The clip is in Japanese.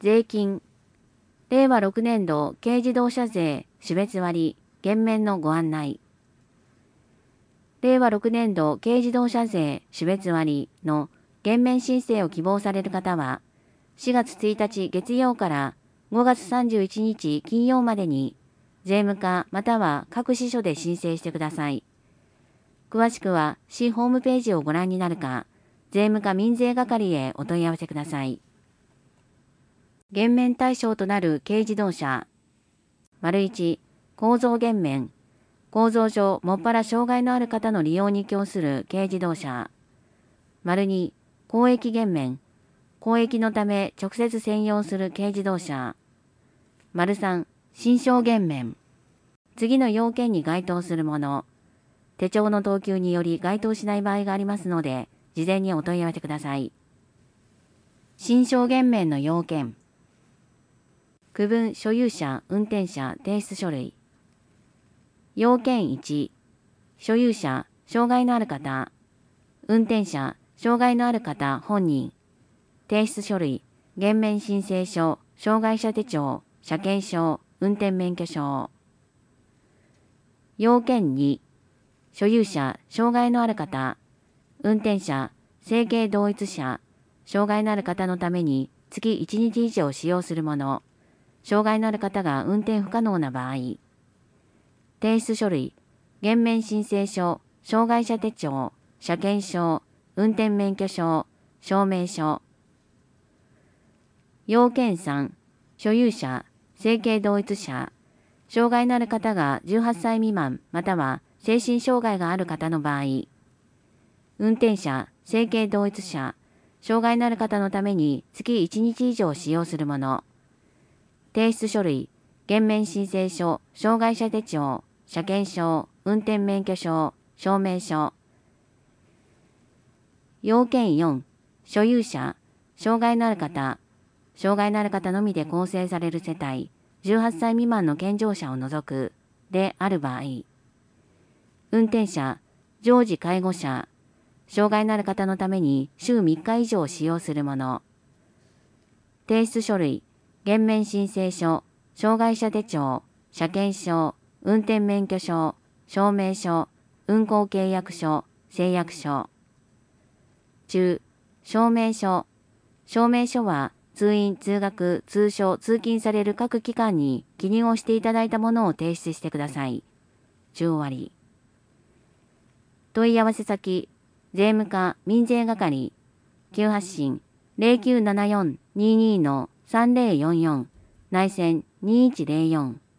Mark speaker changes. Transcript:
Speaker 1: 税金、令和6年度軽自動車税種別割減免のご案内。令和6年度軽自動車税種別割の減免申請を希望される方は、4月1日月曜から5月31日金曜までに、税務課または各支所で申請してください。詳しくは市ホームページをご覧になるか、税務課民税係へお問い合わせください。減免対象となる軽自動車。1、構造減免。構造上もっぱら障害のある方の利用に供する軽自動車。2、公益減免。公益のため直接専用する軽自動車。3、新商減免。次の要件に該当するもの。手帳の等級により該当しない場合がありますので、事前にお問い合わせください。新商減免の要件。区分所有者、運転者、提出書類。要件1、所有者、障害のある方。運転者、障害のある方本人。提出書類、減免申請書、障害者手帳、車検証、運転免許証。要件2、所有者、障害のある方。運転者、生計同一者、障害のある方のために月1日以上使用するもの。障害のある方が運転不可能な場合。提出書類、減免申請書、障害者手帳、車検証、運転免許証、証明書。要件3、所有者、生計同一者、障害のある方が18歳未満または精神障害がある方の場合。運転者、生計同一者、障害のある方のために月1日以上使用するもの。提出書類、減免申請書、障害者手帳、車検証、運転免許証、証明書。要件4、所有者、障害のある方、障害のある方のみで構成される世帯、18歳未満の健常者を除く、である場合。運転者、常時介護者、障害のある方のために週3日以上使用するもの。提出書類、減免申請書、障害者手帳、車検証、運転免許証、証明書、運行契約書、誓約書。中、証明書。証明書は通院・通学・通所・通勤される各機関に記入をしていただいたものを提出してください。中終わり。問い合わせ先、税務課民税係、急発進 0974-22-3044 内線2104